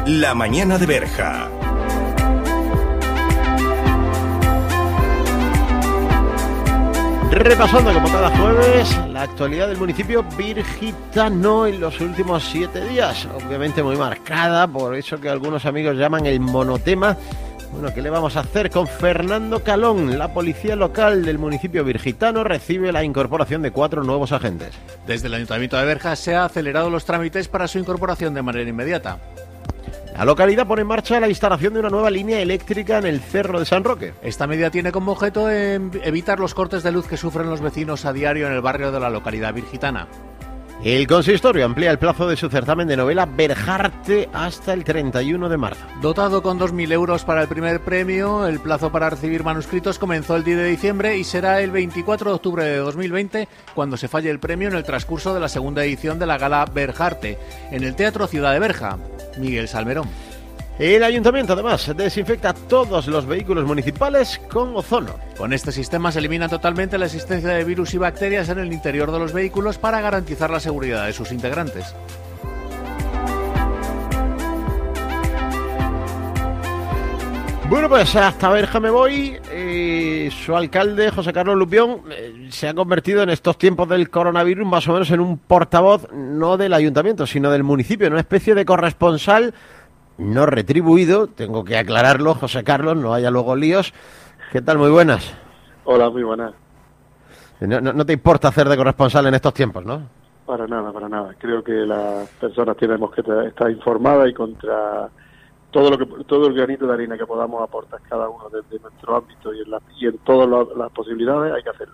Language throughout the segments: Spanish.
La mañana de Berja. Repasando como cada jueves la actualidad del municipio virgitano en los últimos 7 días, obviamente muy marcada por eso que algunos amigos llaman el monotema. Bueno, ¿qué le vamos a hacer con Fernando Calón? La policía local del municipio virgitano recibe la incorporación de 4 nuevos agentes. Desde el Ayuntamiento de Berja se han acelerado los trámites para su incorporación de manera inmediata. La localidad pone en marcha la instalación de una nueva línea eléctrica en el Cerro de San Roque. Esta medida tiene como objeto evitar los cortes de luz que sufren los vecinos a diario en el barrio de la localidad virgitana. El consistorio amplía el plazo de su certamen de novela Berjarte hasta el 31 de marzo. Dotado con 2.000 euros para el primer premio, el plazo para recibir manuscritos comenzó el 10 de diciembre y será el 24 de octubre de 2020 cuando se falle el premio en el transcurso de la segunda edición de la gala Berjarte en el Teatro Ciudad de Berja. Miguel Salmerón. El ayuntamiento además desinfecta todos los vehículos municipales con ozono. Con este sistema se elimina totalmente la existencia de virus y bacterias en el interior de los vehículos para garantizar la seguridad de sus integrantes. Bueno, pues hasta Berja me voy. Su alcalde, José Carlos Lupión, se ha convertido en estos tiempos del coronavirus más o menos en un portavoz no del ayuntamiento, sino del municipio, en una especie de corresponsal no retribuido, tengo que aclararlo, José Carlos, no haya luego líos. ¿Qué tal? Muy buenas. Hola, muy buenas. No te importa hacer de corresponsal en estos tiempos, ¿no? Para nada, para nada. Creo que las personas tenemos que estar informadas y contra todo el granito de arena que podamos aportar cada uno desde nuestro ámbito y en todas las posibilidades hay que hacerlo.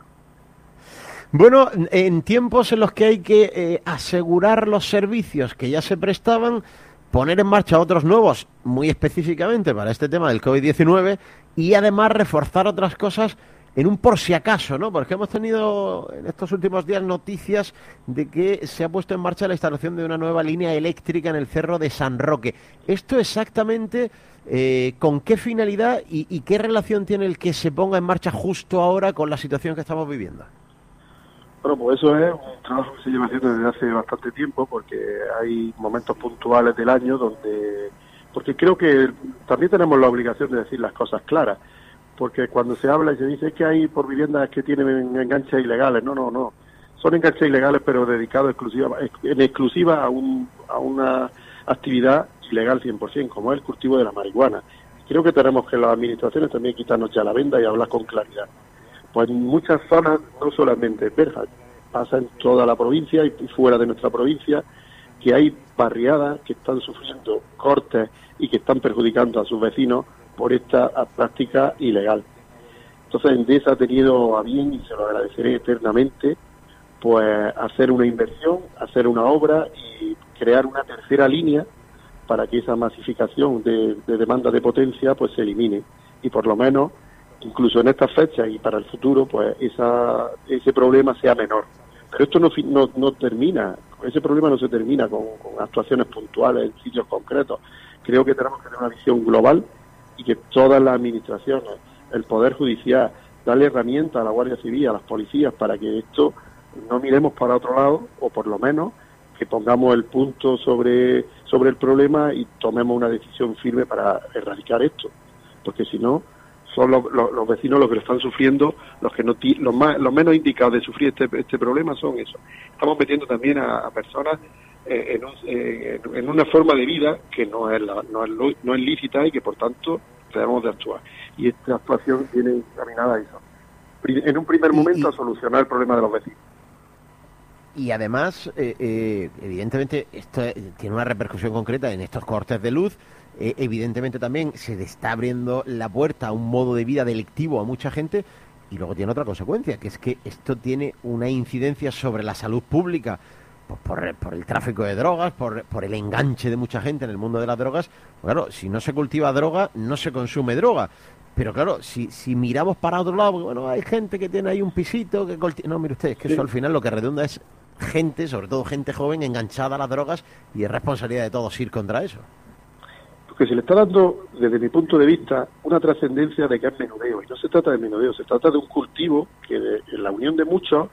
Bueno, en tiempos en los que hay que asegurar los servicios que ya se prestaban, poner en marcha otros nuevos, muy específicamente para este tema del COVID-19, y además reforzar otras cosas en un por si acaso, ¿no? Porque hemos tenido en estos últimos días noticias de que se ha puesto en marcha la instalación de una nueva línea eléctrica en el Cerro de San Roque. ¿Esto exactamente con qué finalidad y qué relación tiene el que se ponga en marcha justo ahora con la situación que estamos viviendo? Bueno, pues eso es un trabajo que se lleva haciendo desde hace bastante tiempo, porque hay momentos puntuales del año porque creo que también tenemos la obligación de decir las cosas claras, porque cuando se habla y se dice que hay por viviendas que tienen enganches ilegales, no, son enganches ilegales pero dedicados en exclusiva a una actividad ilegal 100%, como es el cultivo de la marihuana. Creo que tenemos que las administraciones también quitarnos ya la venda y hablar con claridad. Pues en muchas zonas, no solamente en Berja, pasa en toda la provincia y fuera de nuestra provincia, que hay barriadas que están sufriendo cortes y que están perjudicando a sus vecinos por esta práctica ilegal. Entonces Endesa ha tenido a bien, y se lo agradeceré eternamente, pues hacer una inversión, hacer una obra y crear una tercera línea para que esa masificación de demanda de potencia pues se elimine y por lo menos incluso en estas fechas y para el futuro, pues ese problema sea menor. Pero esto no termina, ese problema no se termina con actuaciones puntuales en sitios concretos. Creo que tenemos que tener una visión global y que todas las administraciones, el Poder Judicial, darle herramientas a la Guardia Civil, a las policías, para que esto no miremos para otro lado, o por lo menos que pongamos el punto sobre el problema y tomemos una decisión firme para erradicar esto. Porque si no, son los vecinos los que lo están sufriendo, los menos indicados de sufrir este problema son eso. Estamos metiendo también a personas en una forma de vida que no es lícita y que por tanto debemos de actuar. Y esta actuación viene encaminada a eso. En un primer momento a solucionar el problema de los vecinos. Y además, evidentemente, esto tiene una repercusión concreta en estos cortes de luz. Evidentemente también se le está abriendo la puerta a un modo de vida delictivo a mucha gente. Y luego tiene otra consecuencia, que es que esto tiene una incidencia sobre la salud pública, pues por el tráfico de drogas, por el enganche de mucha gente en el mundo de las drogas. Claro, si no se cultiva droga, no se consume droga. Pero claro, si miramos para otro lado, porque bueno, hay gente que tiene ahí un pisito que no, mire usted, es que eso al final lo que redunda es gente, sobre todo gente joven, enganchada a las drogas, y es responsabilidad de todos ir contra eso. Porque se le está dando, desde mi punto de vista, una trascendencia de que es menudeo, y no se trata de menudeo, se trata de un cultivo que en la unión de muchos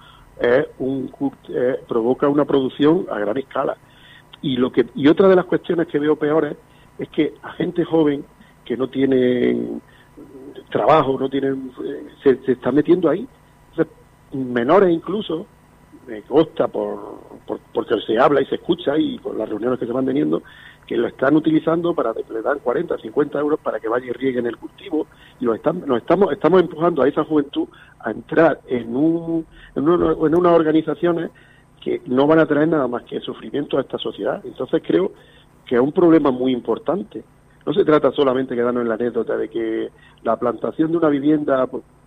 provoca una producción a gran escala. Y otra de las cuestiones que veo peores es que a gente joven que no tienen trabajo, no tienen, se está metiendo ahí. Entonces, menores incluso, me consta porque se habla y se escucha y por las reuniones que se van teniendo, que lo están utilizando para que le dan 40, 50 euros para que vaya y rieguen el cultivo, y estamos empujando a esa juventud a entrar en unas organizaciones que no van a traer nada más que sufrimiento a esta sociedad. Entonces creo que es un problema muy importante. No se trata solamente de quedarnos en la anécdota de que la plantación de una vivienda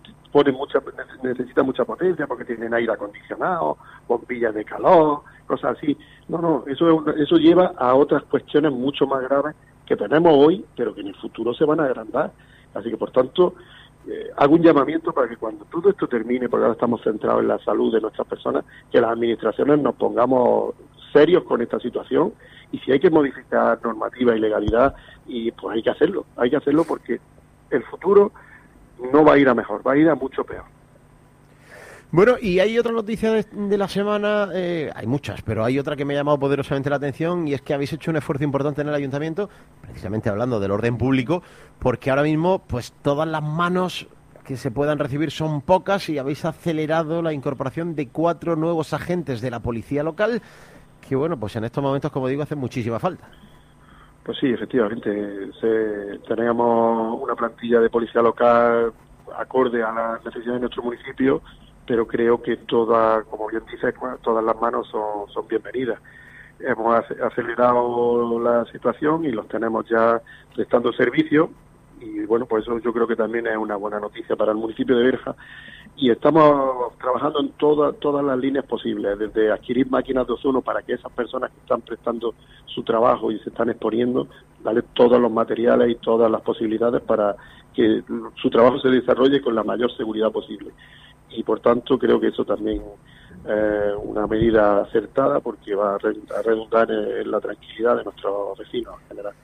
necesita mucha potencia porque tienen aire acondicionado, bombillas de calor, cosas así. No, eso lleva a otras cuestiones mucho más graves que tenemos hoy, pero que en el futuro se van a agrandar. Así que, por tanto, hago un llamamiento para que cuando todo esto termine, porque ahora estamos centrados en la salud de nuestras personas, que las administraciones nos pongamos serios con esta situación, y si hay que modificar normativa y legalidad, y pues hay que hacerlo porque el futuro no va a ir a mejor, va a ir a mucho peor. Bueno, y hay otra noticia de la semana, hay muchas, pero hay otra que me ha llamado poderosamente la atención, y es que habéis hecho un esfuerzo importante en el ayuntamiento, precisamente hablando del orden público, porque ahora mismo pues todas las manos que se puedan recibir son pocas, y habéis acelerado la incorporación de 4 nuevos agentes de la policía local, que bueno, pues en estos momentos, como digo, hacen muchísima falta. Pues sí, efectivamente, tenemos una plantilla de policía local acorde a las necesidades de nuestro municipio, pero creo que todas, como bien dices, todas las manos son bienvenidas. Hemos acelerado la situación y los tenemos ya prestando servicio, y bueno, pues eso yo creo que también es una buena noticia para el municipio de Berja, y estamos trabajando en todas las líneas posibles, desde adquirir máquinas de ozono para que esas personas que están prestando su trabajo y se están exponiendo, darle todos los materiales y todas las posibilidades para que su trabajo se desarrolle con la mayor seguridad posible. Y por tanto creo que eso también es una medida acertada, porque va a redundar en la tranquilidad de nuestros vecinos en general.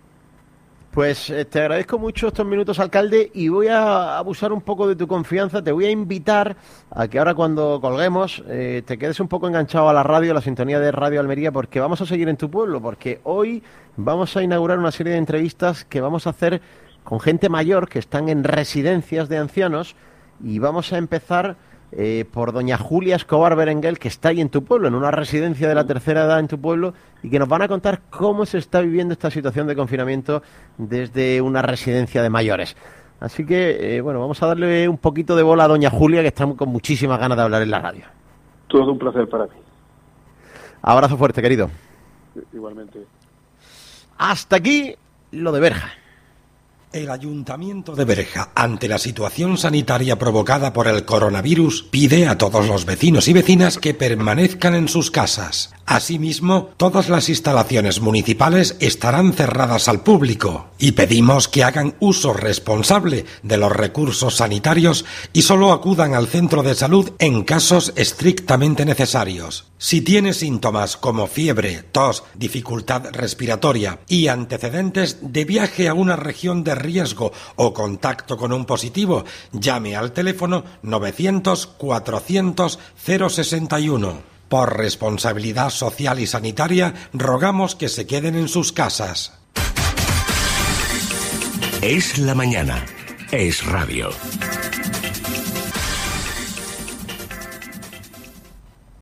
Pues te agradezco mucho estos minutos, alcalde, y voy a abusar un poco de tu confianza. Te voy a invitar a que ahora, cuando colguemos, te quedes un poco enganchado a la radio, a la sintonía de Radio Almería, porque vamos a seguir en tu pueblo, porque hoy vamos a inaugurar una serie de entrevistas que vamos a hacer con gente mayor que están en residencias de ancianos, y vamos a empezar por doña Julia Escobar Berenguel, que está ahí en tu pueblo, en una residencia de la tercera edad en tu pueblo, y que nos van a contar cómo se está viviendo esta situación de confinamiento desde una residencia de mayores. Así que, bueno, vamos a darle un poquito de bola a doña Julia, que está con muchísimas ganas de hablar en la radio. Todo un placer para mí. Abrazo fuerte, querido. Igualmente. Hasta aquí lo de Berja. El Ayuntamiento de Berja, ante la situación sanitaria provocada por el coronavirus, pide a todos los vecinos y vecinas que permanezcan en sus casas. Asimismo, todas las instalaciones municipales estarán cerradas al público y pedimos que hagan uso responsable de los recursos sanitarios y solo acudan al centro de salud en casos estrictamente necesarios. Si tiene síntomas como fiebre, tos, dificultad respiratoria y antecedentes de viaje a una región de riesgo o contacto con un positivo, llame al teléfono 900 400 061. Por responsabilidad social y sanitaria, rogamos que se queden en sus casas. Es la mañana. Es radio.